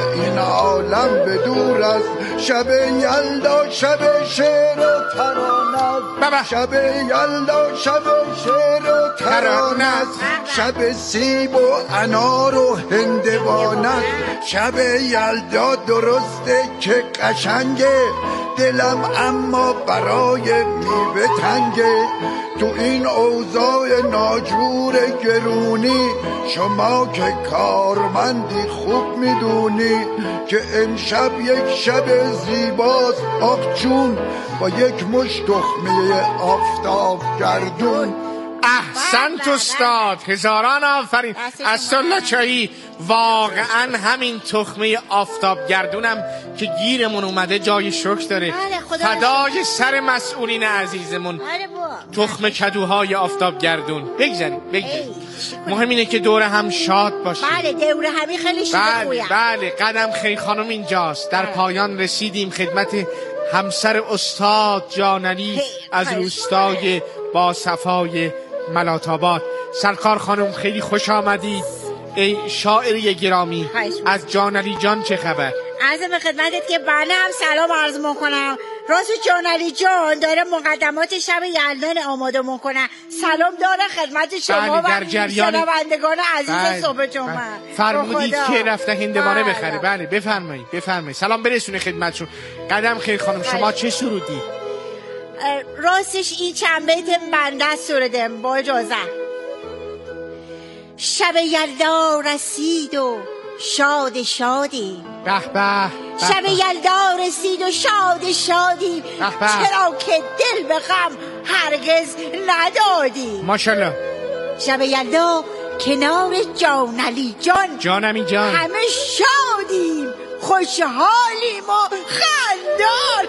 این عالم به دور است، شب یلدا شب شعر و ترانه است، شب یلدا شب شعر و ترانه است، شب سیب و انار و هندوانه است، شب یلدا درسته که قشنگه، دلم اما برای میوه تنگه، تو این اوضاع ناجور گرونی، شما که کارمندی خوب میدونی که امشب یک شب زیباست آخ جون، با یک مشت تخمه آفتاب گردون. احسنت استاد، هزاران آفرین. اسدالله چایی، واقعا همین تخمه آفتاب گردونم که گیرمون اومده جای شکر داره. فدای سر مسئولین عزیزمون. تخمه کدوهای آفتاب گردون. بگذاریم. مهم اینه که دور هم شاد باشیم. بله دور همی خیلی شده خویم. بله قدم خیلی خانم اینجاست. در پایان رسیدیم خدمت همسر استاد جانعلی از روستای با صفای ملات‌آباد. سرکار خانم خیلی خوش آمدید. ای شاعری گرامی، از جانعلی جان چه خبر؟ عرض به خدمتت که بله هم سلام عرض میکنم. راست جانعلی جان داره مقدمات شب یلدان آماده میکنه. سلام داره خدمت شما و شنوندگان عزیز صبح جمعه. فرمودید که رفته هندوانه بخره. بله بفرمایید. سلام برسونه خدمتشون. قدم خیر خانم شما چه سرودی؟ راستش این چند بیت بنده سرودم با اجازه. شب یلدا رسید و شاد شادی، به به. شب یلدا رسید و شادی، چرا که دل به غم هرگز ندادی. ماشاءالله. شب یلدا کنار جانعلی جانمی جان همه شادیم، خوشحالیم و خندان.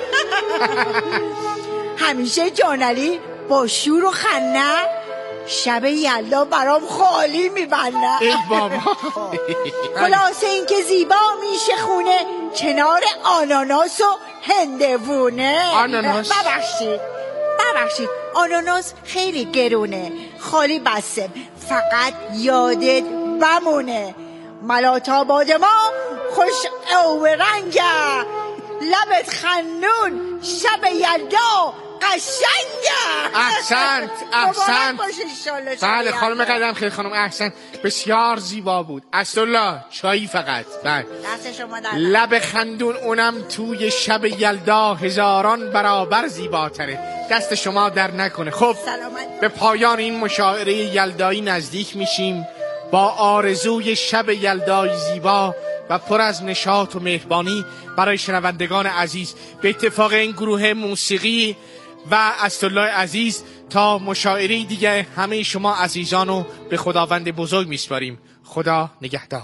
همیشه جانعلی با شور و خنده شب یلدا برام خالی میبنده. ای بابا. خلاصه این که زیبا میشه خونه کنار آناناس و هندوونه. آناناس ببخشید آناناس خیلی گرونه، خالی بسته، فقط یادت بمونه ملات‌آباد ما خوش او رنگه، لبت خنون شب یلدا قشنگه. احسنت. بله خانم قدم خیلی خانم احسنت، بسیار زیبا بود. اسدالله چایی فقط. بله دست شما در لب خندون اونم توی شب یلدا هزاران برابر زیباتره. دست شما در نکنه. خب سلامت. به پایان این مشاعره یلدایی نزدیک میشیم با آرزوی شب یلدای زیبا و پر از نشاط و مهربانی برای شنوندگان عزیز. به اتفاق این گروه موسیقی و اسدالله عزیز تا مشاعره دیگه همه شما عزیزانو به خداوند بزرگ میسپاریم. خدا نگهدار.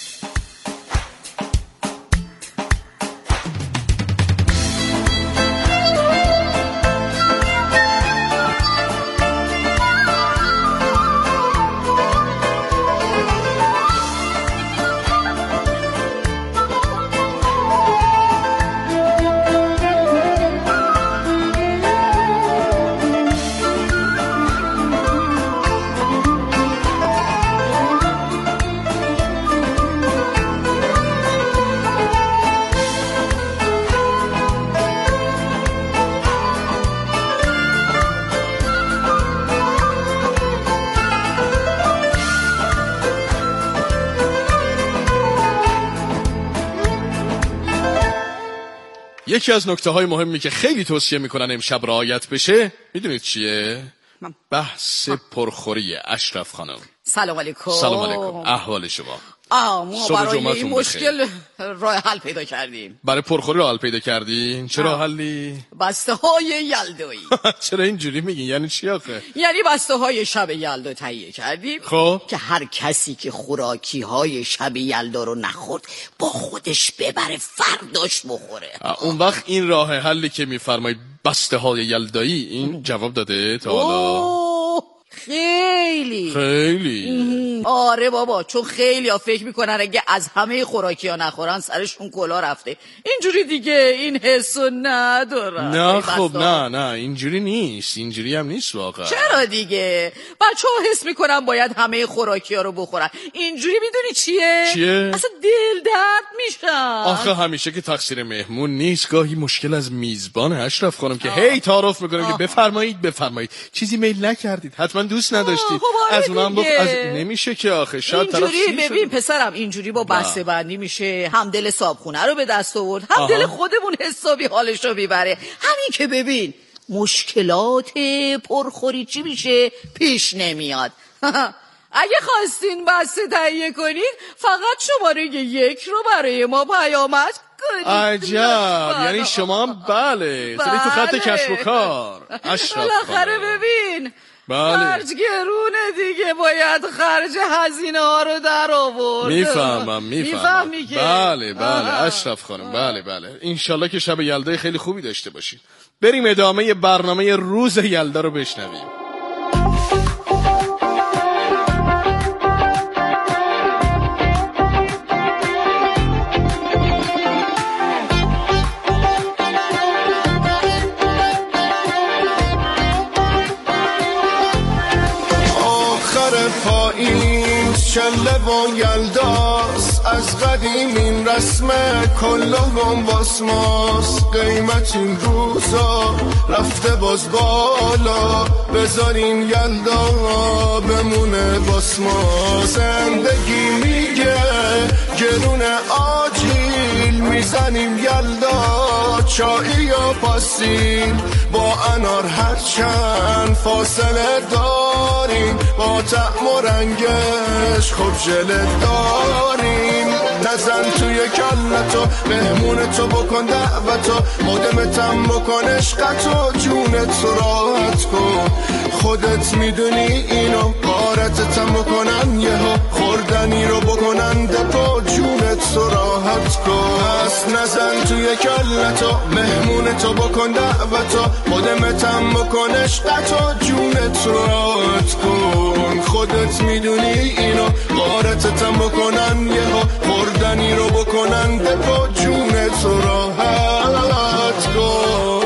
یکی از نکته‌های مهمی که خیلی توصیه میکنن امشب رعایت بشه میدونید چیه؟ بحث پرخوری. اشرف خانم سلام علیکم. سلام علیکم. احوال شما؟ ما برای این مشکل راه حل پیدا کردیم. برای پرخوری راه حل پیدا کردین؟ چه راه حلی؟ بسته های یلدایی. چرا اینجوری میگین؟ یعنی چی آخه؟ یعنی بسته های شب یلدا تهیه کردیم. خب که هر کسی که خوراکی های شب یلدا رو نخورد با خودش ببره فرداش بخوره. اون وقت این راه حلی که میفرمایید بسته های یلدایی این جواب داده تا حالا؟ خیلی آره بابا، چون خیلی ها فکر میکنن اگه از همه خوراکی ها نخورن سرشون کلا رفته. اینجوری دیگه این حسو ندارن. نه خب نه اینجوری نیست، اینجوری هم نیست واقعا. چرا دیگه؟ بچه ها حس میکنن باید همه خوراکی ها رو بخورن. اینجوری میدونی چیه؟ اصلا دل درد میشن. آخه همیشه که تقصیر مهمون نیست، گاهی مشکل از میزبان اشرف خانم که هی تعارف میکنه که بفرمایید چیزی میل نکردید، حتما دوست نداشتید. از اونم از نمیشه که آخه شاید طرف اینجوری ببین پسرم، اینجوری با بسته بندی میشه هم دل صابخونه رو به دست آورد، هم دل خودمون حسابی حالش رو میبره. همین که ببین مشکلات پرخوری چی میشه پیش نمیاد. اگه خواستین بسته تهیه کنید فقط شماره 1 رو برای ما پیامک کنید. عجب، یعنی شما هم بله تو خط کسب و کار اشرف بالاخره ببین خرج گرونه دیگه، باید خرج هزینه ها رو در آورد. میفهمم بله اشرف خانم، بله انشالله که شب یلدای خیلی خوبی داشته باشید. بریم ادامه برنامه روز یلدا رو بشنویم. شله و یلداست، از قدیم این رسمه کلهم واس ماست. قیمت این روزا رفته باز بالا، بذارین یلدا بمونه واس ما. زندگی میگه گرون آجیل، میزنیم یلدا چایی یا پاسیل. با انار هرچند فاصله داریم، با طعم و رنگش خوب ژله داریم. نزن توی کلتو مهمونتو بکن دعوتو، مدمتم بکن عشقتو، جونت راحت کن. خودت میدونی اینو قارتتم بکنن یهو، خوردنی رو بکنن دپو، جونت راحت کن. پس نزن توی کلتو مهمونتو بکن دعوتو، مدمتم بکن عشقتو، جونت راحت کن. خودت میدونی اینو قارتتم بکنن یهو، خوردنی رو بکنن دپو، جونت راحت کن.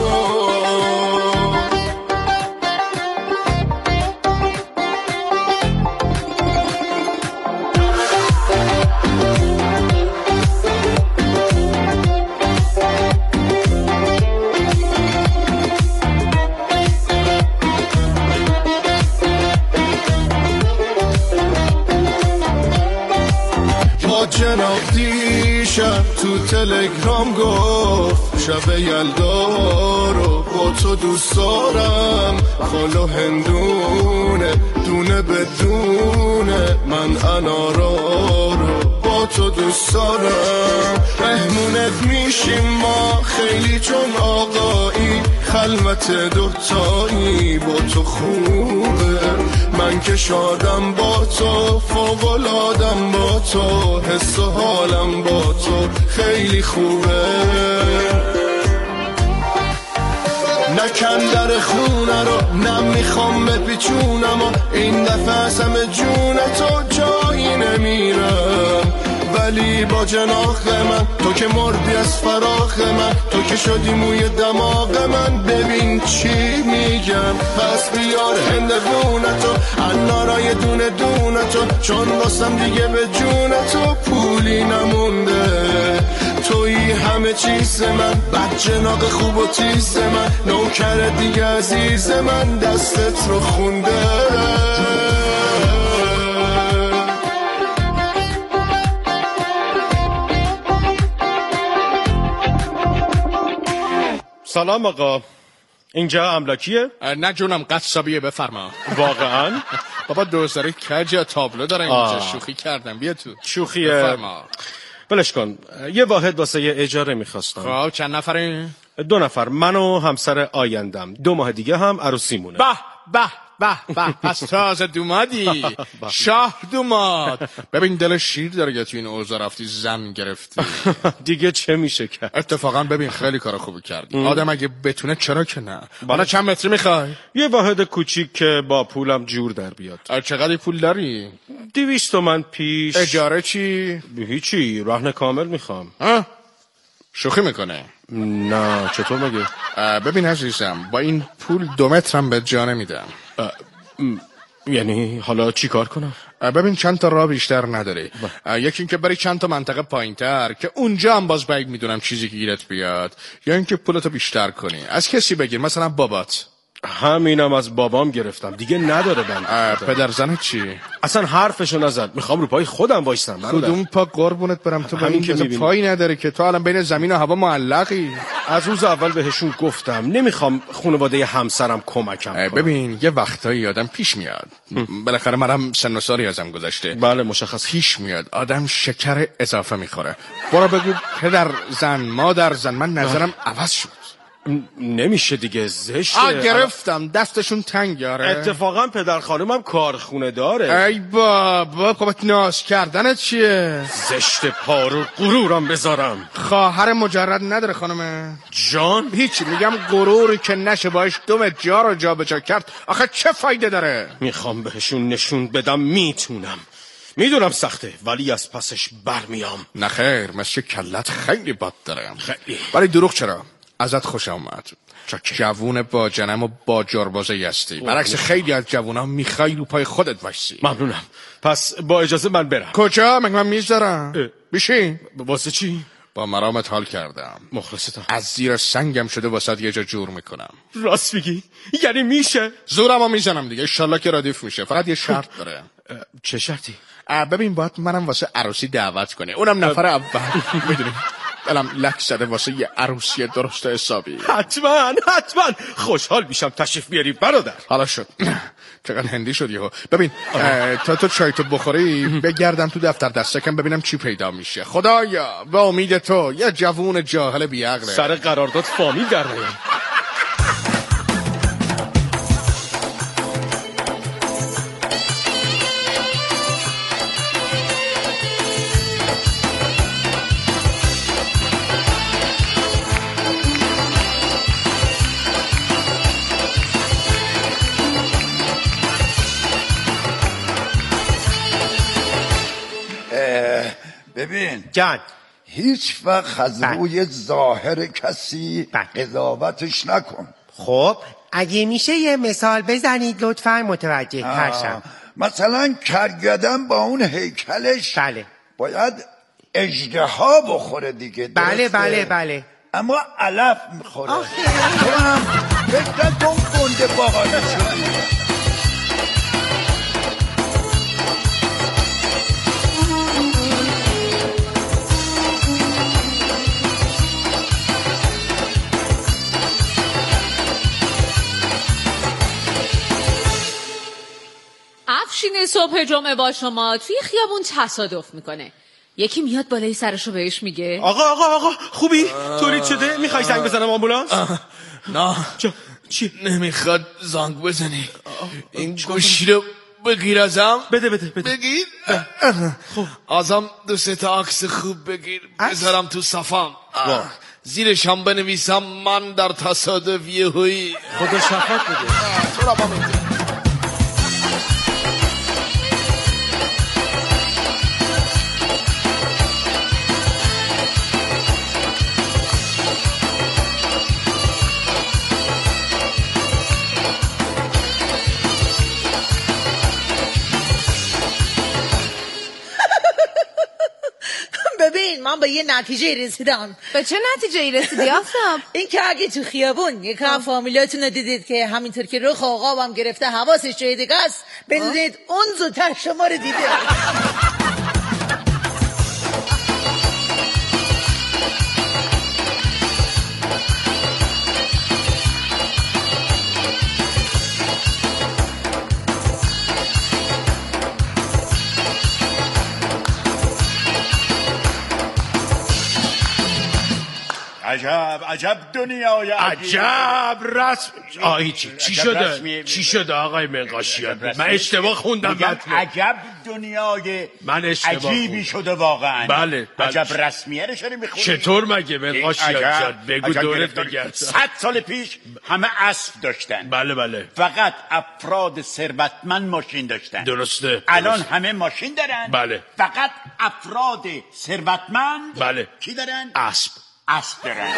جناب دیشب تو تلگرام گفت شب یلدا رو با تو دوست دارم. خالو هندونه دونه بدونه، من انارا رو با تو دوست دارم. مهمونت میشیم ما خیلی چون آقایی، خلوت دوتایی با تو خوبه. من که شادم با تو، فوق‌العاده‌ام با تو، حس و حالم با تو خیلی خوبه. نکن در خونه رو نمیخوام بپیچونم، و این دفعه از همه جونتو جایی نمیرم. ولی با جناح من تو که مردی از فراخ من، تو که شدی موی دماغ من، ببین چی میگم. پس بیار هندوونتو انارای دونه دونتو، چون واسم دیگه به جونتو پولی نمونده. توی همه چیز من، بد جناق خوب و تیز من، نوکر دیگه عزیز من، دستت رو خونده. سلام آقا، اینجا املاکیه؟ نه جونم قصابیه، بفرما. واقعا؟ بابا دوزاره کج یا تابلو داره اینجا، شوخی کردم، بیا تو. شوخیه؟ بفرما. بلش کن، یه واحد واسه یه اجاره میخواستم. خب چند نفره؟ 2 نفر، من و همسر آیندم. 2 ماه دیگه هم عروسیمونه. به به پس تازه دومادی شاه دوماد. ببین دل شیر داره که تو این اوضاع رفتی زن گرفتی. دیگه چه میشه کرد؟ اتفاقا ببین خیلی کار خوبی کردی. آدم اگه بتونه چرا که نه. حالا چند متری میخوای؟ یه واحد کوچیک که با پولم جور در بیاد. چقدر پول داری؟ 200 تومن پیش. اجاره چی؟ هیچی، رهن کامل میخوام. شوخی میکنه؟ نه چطور مگه؟ ببین عزیزم با این پول 2 مترم به جا نمیدم. یعنی حالا چی کار کنم؟ ببین چند تا راه بیشتر نداری. یکی این که بری چند تا منطقه پایینتر که اونجا هم باز بعید میدونم چیزی که گیرت بیاد، یا اینکه پولتو بیشتر کنی. از کسی بگیر، مثلا بابات. همینم از بابام گرفتم، دیگه نداره بند. پدر زنت چی؟ اصلا حرفشو نزد، میخوام رو پای خودم وایسم. کدوم پا قربونت برم تو؟ همین که پایی نداره که تو الان بین زمین و هوا معلقی. از روز اول بهشون گفتم نمیخوام خانواده همسرم کمکم کنه. ببین یه وقتایی آدم پیش میاد، بالاخره منم سن و سالی ازم گذشته. بله مشخص. پیش میاد آدم شکر اضافه میخوره. برو بگو پدر زن مادر زن من نظرم عوض شد. نمیشه دیگه، زشته. گرفتم دستشون تنگ. اتفاقا پدر خانومم کارخونه داره. ای بابا خب ناز کردنت چیه؟ زشت پارو غرورم بذارم. خواهر مجرد نداره خانمه جان؟ هیچ، میگم غروری که نشه باش 2 متر جا رو جا بجا کرد آخه چه فایده داره؟ میخوام بهشون نشون بدم میتونم. میدونم سخته ولی از پسش برمیام. نخیر، مثل کلت خیلی بد داره. خیلی. ولی دروغ چرا؟ ازت خوش آمد. جوون با جنم و با جربازه هستی، برعکس خیلی از جوونا میخوای رو پای خودت وایسی. ممنونم. پس با اجازه من برم. کجا؟ من میذارم. بیشی. واسه چی؟ با مرامت حال کردم. مخلصتم. از زیر سنگم شده واسه یه جا جور میکنم. راست میگی؟ یعنی میشه؟ زورمو میزنم دیگه، انشالله که ردیف میشه. فقط یه شرط داره. چه شرطی؟ ببین باید منم واسه عروسی دعوت کنی، اونم نفر اول. میدونی دلم لک زده واسه یه عروسی درست حسابی. حتما خوشحال میشم تشریف بیاری برادر. حالا شد. چقدر هندی شد یهو. ببین تا تو چای تو بخوری بگردم تو دفتر دستکم ببینم چی پیدا میشه. خدایا به امید تو یه جوون جاهل بیعقله. سر قرارداد فامیل در میام. ببین جان، هیچ وقت از روی ظاهر کسی قضاوتش نکن. خب اگه میشه یه مثال بزنید لطفا متوجه ترشم. مثلا کرگدن با اون هیکلش بله باید اژدها بخوره دیگه. بله بله بله، اما علف میخوره. تو هم فکر نکن گنده باقالی شدی. افشین صبح جمعه با شما توی خیابون تصادف میکنه. یکی میاد بالای سرشو بهش میگه آقا خوبی؟ تولید شده؟ میخوای زنگ بزنم آمبولانس؟ نه چی؟ نمیخواد زنگ بزنی. این گوشی رو بگیر ازم. بده بگیر. خب ازم 2-3 عکس خوب بگیر بذارم تو صفم. زیرش هم بنویسم من در تصادف یهویی. خدا شفاعت بده. تو را با میدونم. ببین من به یه نتیجه رسیدم. به چه نتیجه رسیدی آفتاب؟ این که اگه تو خیابون یکی از فامیلاتون رو دیدید که همینطور که رخ آقابم گرفته حواسش جای دیگه است، بدونید اون زودتر شما رو دیده. عجب دنیای عجب رسم. چی شده آقای منقاشیان؟ من اشتباه خوندم. عجب دنیای عجیبی شده واقعا. بله. عجب رسمیه رو شده میخونی. چطور مگه منقاشیان جان؟ بگو دورت بگرد. 100 سال پیش همه اسب داشتن. بله. فقط افراد ثروتمند ماشین داشتن. درسته. الان همه ماشین دارن. بله. فقط افراد ثروتمند بله. کی دارن؟ اسب دارن.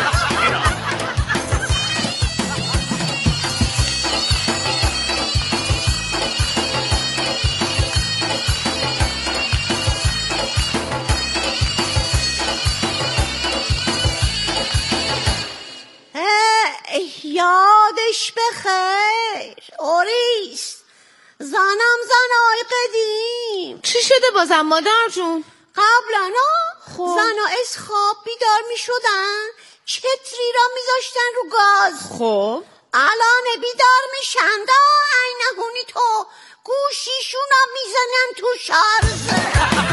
یادش بخیر اوریس زنم زنای قدیم. چی شده بازم مادر جون؟ قبلا زنا از خواب بیدار می شدن چتری را می زاشتن رو گاز. خب الان بیدار می شند اینهونی تو گوشیشون را می زنن تو شارژ.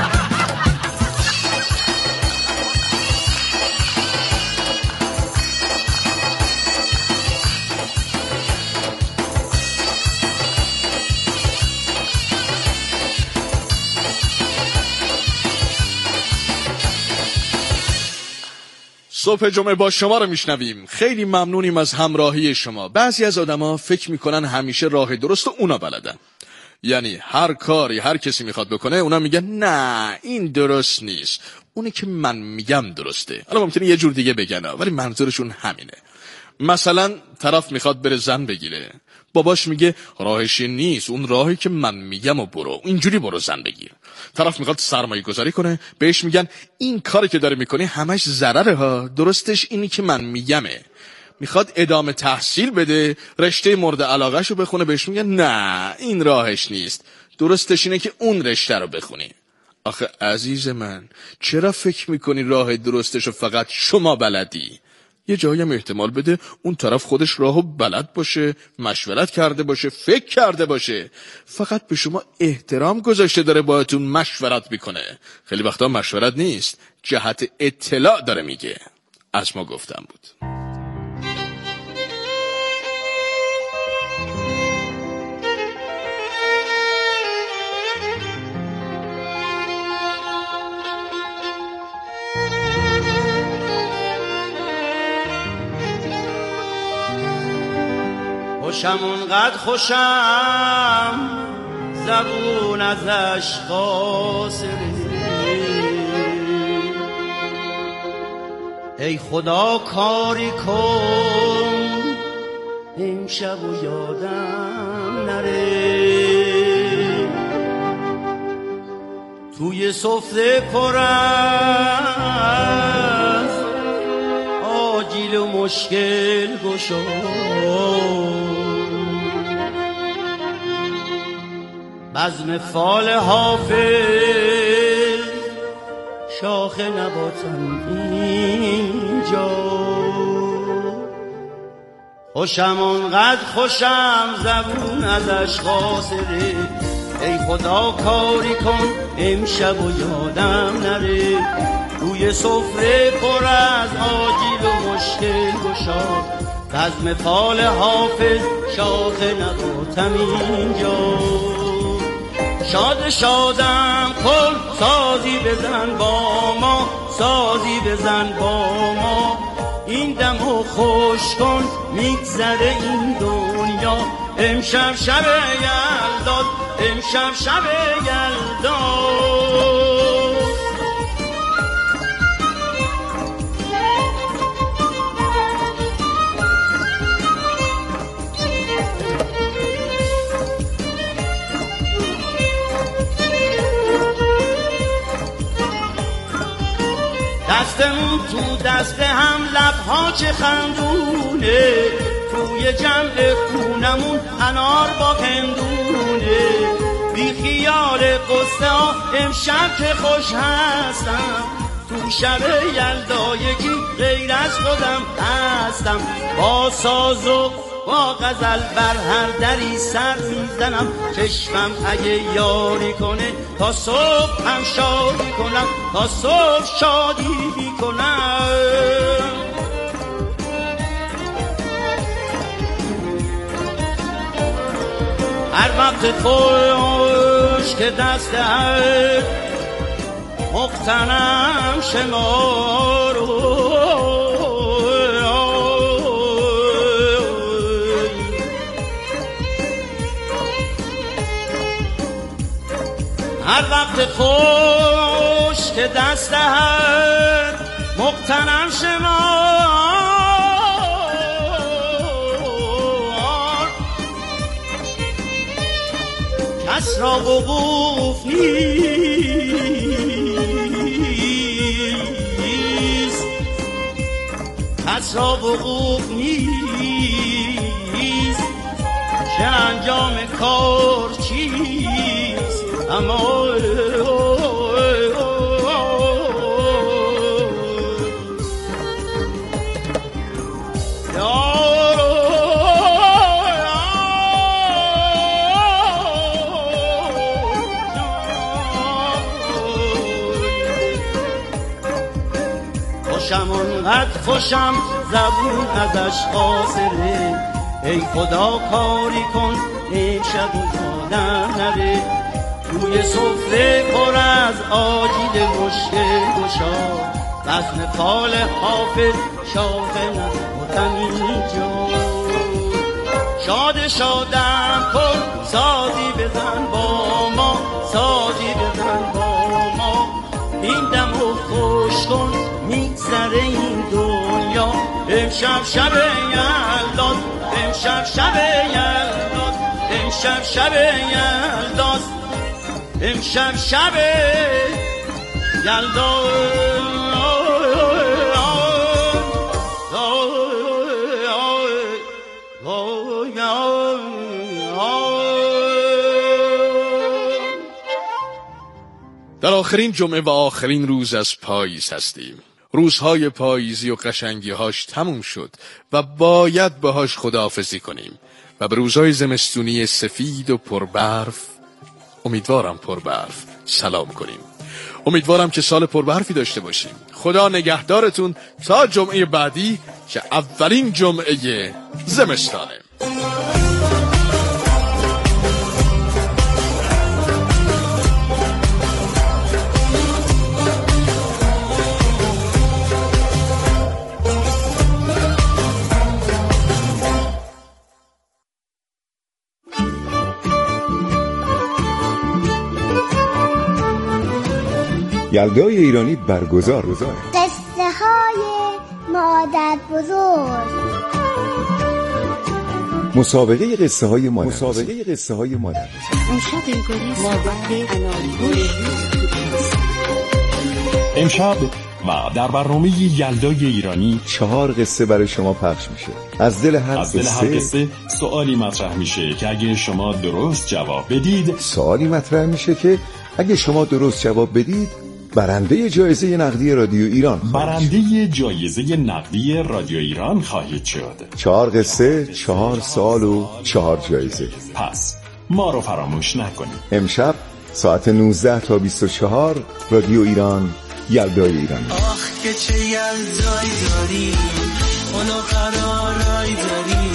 صبح جمعه با شما رو میشنویم. خیلی ممنونیم از همراهی شما. بعضی از آدما فکر میکنن همیشه راه درست و اونا بلدن. یعنی هر کاری هر کسی میخواد بکنه اونا میگن نه این درست نیست، اونی که من میگم درسته. حالا ممکنه یه جور دیگه بگن ولی منظورشون همینه. مثلا طرف میخواد بره زن بگیره، باباش میگه راهش نیست، اون راهی که من میگم و برو، اینجوری برو زن بگیر. طرف میخواد سرمایه گذاری کنه، بهش میگن این کاری که داری میکنی همش ضرره ها، درستش اینی که من میگمه. میخواد ادامه تحصیل بده، رشته مورد علاقهشو بخونه، بهش میگن نه این راهش نیست، درستش اینه که اون رشته رو بخونی. آخه عزیز من چرا فکر میکنی راه درستشو فقط شما بلدی؟ یه جایی هم احتمال بده اون طرف خودش راهو بلد باشه، مشورت کرده باشه، فکر کرده باشه، فقط به شما احترام گذاشته داره باهاتون مشورت میکنه. خیلی وقتا مشورت نیست، جهت اطلاع داره میگه. از ما گفتم بود. خوشم اونقدر خوشم زبون ازش قاصره، ای خدا کاری کن امشب و یادم نره، توی سفره پر از آجیل و مشکل گشا، بزم فال حافظ شاخ نباتم اینجا، خوشم اونقدر خوشم زبون ازش قاصره، ای خدا کاری کن امشب و یادم نره، روی سفره پر از آجیل و مشکل گشا، بزم فال حافظ شاخ نباتم اینجا، شاد شادم کن سازی بزن با ما، سازی بزن با ما، این دمو خوش کن میگذره این دنیا، امشب شب یلداد، امشب شب یلداد. دستمون تو دست هم لبها چه خندونه، توی جمع خونمون انار با هندونه، بی خیال قصه ها امشب که خوش هستم، تو شب یلدا یکی غیر از خودم هستم، با ساز و با غزل بر هر دری سر میزنم، چشمم اگه یاری کنه تا صبح هم شادی کنم، تا صبح شادی کنم. وقت خوش که دست هر مقتنم شمار هر وقت خوش که دست هر مقتنم شمار کس را وقوف نیست کس را وقوف نیست چه انجام کار چیست اما خوشم اونقدر خوشم زبون ازش قاصره ای خدا کاری کن امشب یادم نره توی سفره پر از آجیل مشکل گشا بزم فال حافظ شاخه نبودم اینجا شاد شادم کن سازی بزن با ما سازی بزن با ما این دم رو خوش کن میگذره این دنیا امشب شب یلداست امشب شب یلداست امشب شب یلداست امشب شب یلداست در آخرین جمعه و آخرین روز از پاییز هستیم. روزهای پاییزی و قشنگی‌هاش تموم شد و باید باهاش خداحافظی کنیم و به روزهای زمستونی سفید و پربرف، امیدوارم پربرف، سلام کنیم. امیدوارم که سال پربرفی داشته باشیم. خدا نگهدارتون تا جمعه بعدی که اولین جمعه زمستانه. یلدای ایرانی برگزار قصه های مادر بزرگ مسابقه قصه های مادر امشب و در برنامه یلدای ایرانی 4 قصه برای شما پخش میشه. از دل هر قصه سوالی مطرح میشه که اگه شما درست جواب بدید برنده جایزه نقدی رادیو ایران خواهید شد. 4 قصه، 4 سال و 4 جایزه. پس ما رو فراموش نکنید. امشب ساعت 19 تا 24 رادیو ایران، یلدای ایرانی. آخ که چه یلدایی داریم، اونو قرارایی داریم.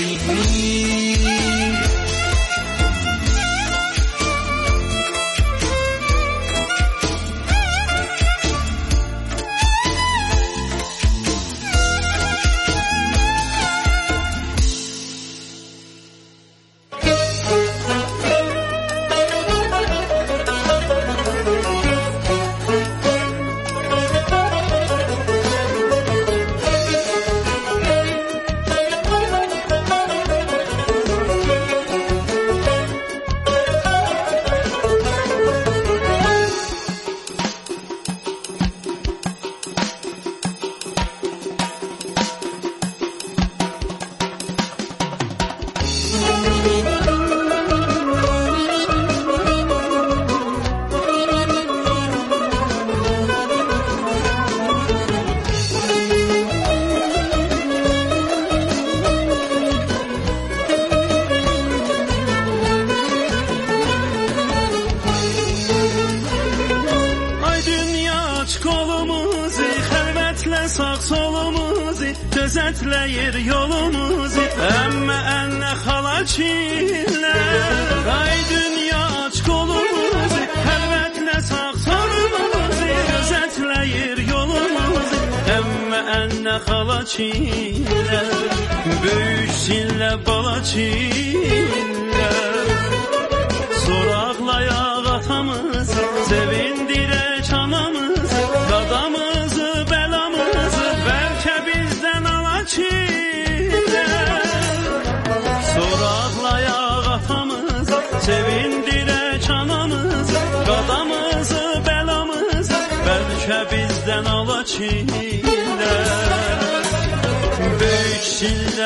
Hürmetlə sağ solumuzu gözetleyir yolumuzu. Emme enne halaçiller ay dünya aç kolumuzu. Hürmetlə sağ solumuzu gözetleyir yolumuzu. Emme enne halaçiller büyük sille balaçiller. Soraqlaya atamızı sevindire çanamızı. Qadamızı belamızı belki bizden alaçiller. Soraqlaya atamızı sevindire çanamızı. Qadamızı belamızı belki bizden alaçiller. Büyük sille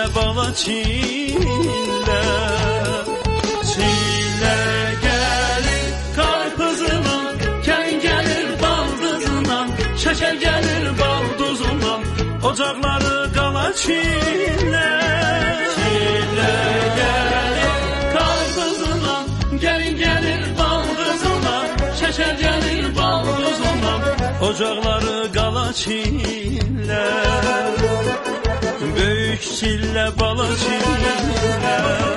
balaçiller. Çile gelir karpuzundan, ken gelir baldızından, şeker gelir balduzundan, ocakları kalaçiller. Çile gelir karpuzundan, gelin gelir baldızından, şeker gelir balduzundan, ocakları kalaçiller. Büyük sille balaçiller.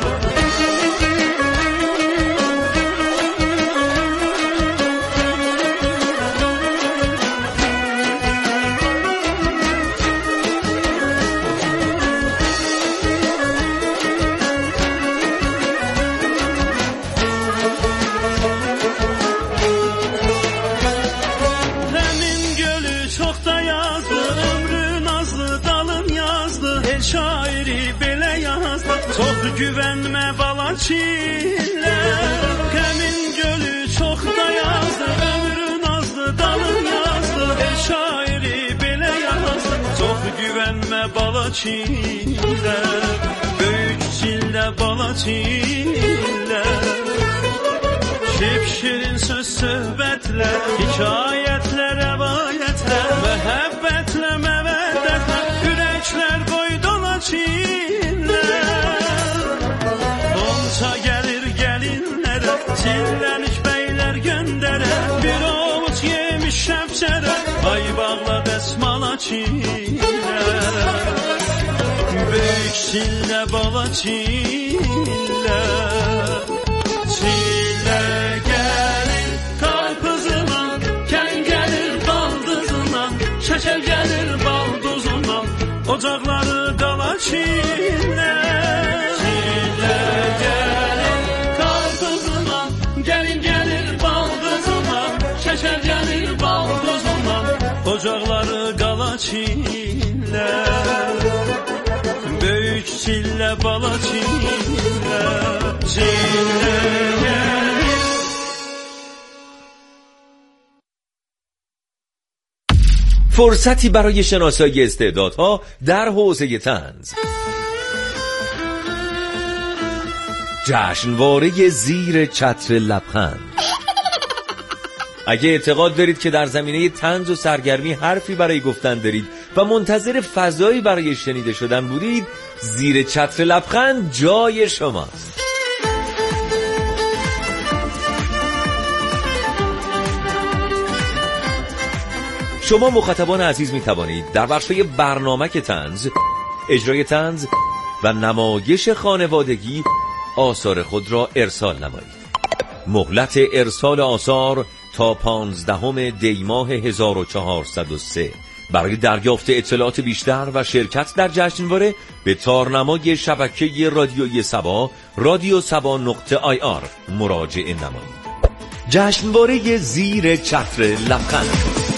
Çok güvenme balaçiller. Kemin gölü çok da yazdı, ömrün azdı, dalın yazdı. Şairi bile yazdı. Çok güvenme balaçiller. Büyük çille balaçiller. Şipşirin söz söhbetler, hikayetler, revayetler, mehabbetle, meveddetle, yürekler koy dolaçiller. Onça gelir gelinlere, sillenmiş beyler göndere, bir avuç yemiş şefçere, ay bağla desmala çiller. Büyük çille bala çiller. Çille gelir karpuzundan, ken gelir baldızından, şeker gelir balduzundan, ocakları kala çiller. Çille gelir karpuzundan, gelin gelir baldızından, şeker gelir balduzundan, ocakları kala çiller. Büyük çille bala çiller. Çille gelir. فرصتی برای شناسایی استعدادها در حوزه طنز. جشنواره زیر چتر لبخند. اگه اعتقاد دارید که در زمینه طنز و سرگرمی حرفی برای گفتن دارید و منتظر فضایی برای شنیده شدن بودید، زیر چتر لبخند جای شماست. شما مخاطبان عزیز می توانید در بخش‌های برنامه طنز، اجرای طنز و نمایش خانوادگی آثار خود را ارسال نمایید. مهلت ارسال آثار تا 15 دی ماه 1403. برای دریافت اطلاعات بیشتر و شرکت در جشنواره به تارنمای شبکه رادیویی سبا radiosaba.ir مراجعه نمایید. جشنواره زیر چتر لبخند.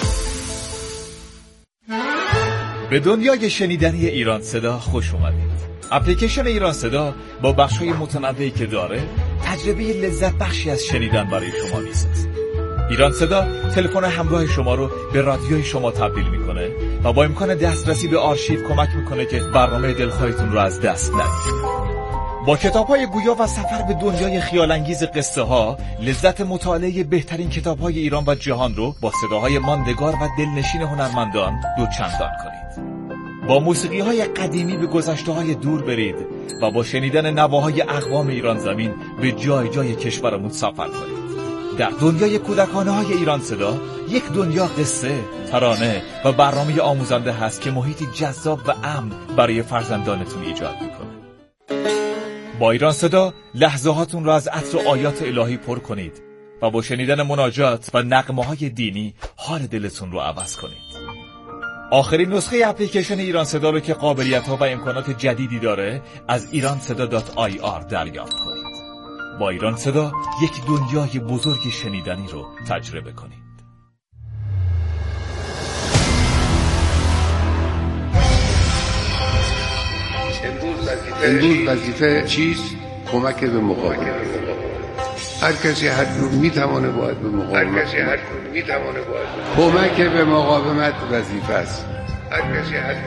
به دنیای شنیدنی ایران صدا خوش اومدید. اپلیکیشن ایران صدا با بخش‌های متنوعی که داره، تجربه لذت بخشی از شنیدن برای شما میسازه. ایران صدا تلفن همراه شما رو به رادیوی شما تبدیل میکنه و با امکان دسترسی به آرشیو کمک میکنه که برنامه دلخواهتون رو از دست ندید. با کتاب‌های گویا و سفر به دنیای خیال‌انگیز قصه‌ها، لذت مطالعه بهترین کتاب‌های ایران و جهان رو با صداهای ماندگار و دلنشین هنرمندان دوچندان کنید. با موسیقی‌های قدیمی به گذشته‌های دور برید و با شنیدن نواهای اقوام ایران زمین به جای جای کشورمون سفر کنید. در دنیای کودکانه‌های ایران صدا یک دنیا قصه، ترانه و برنامه آموزنده هست که محیطی جذاب و امن برای فرزندانتون ایجاد میکنه. با ایران صدا لحظه هاتون را از عطر آیات الهی پر کنید و با شنیدن مناجات و نغمه‌های دینی حال دلتون رو عوض کنید. آخرین نسخه اپلیکیشن ایران صدا رو که قابلیت‌ها و امکانات جدیدی داره از iranseda.ir دریافت کنید. با ایران صدا یک دنیای بزرگ شنیدنی رو تجربه کنید. امروز وظیفه چیست؟ کمک به مقاومت. هر کسی هر جور میتونه باید به مقاومت. کمک به مقاومت وظیفه است.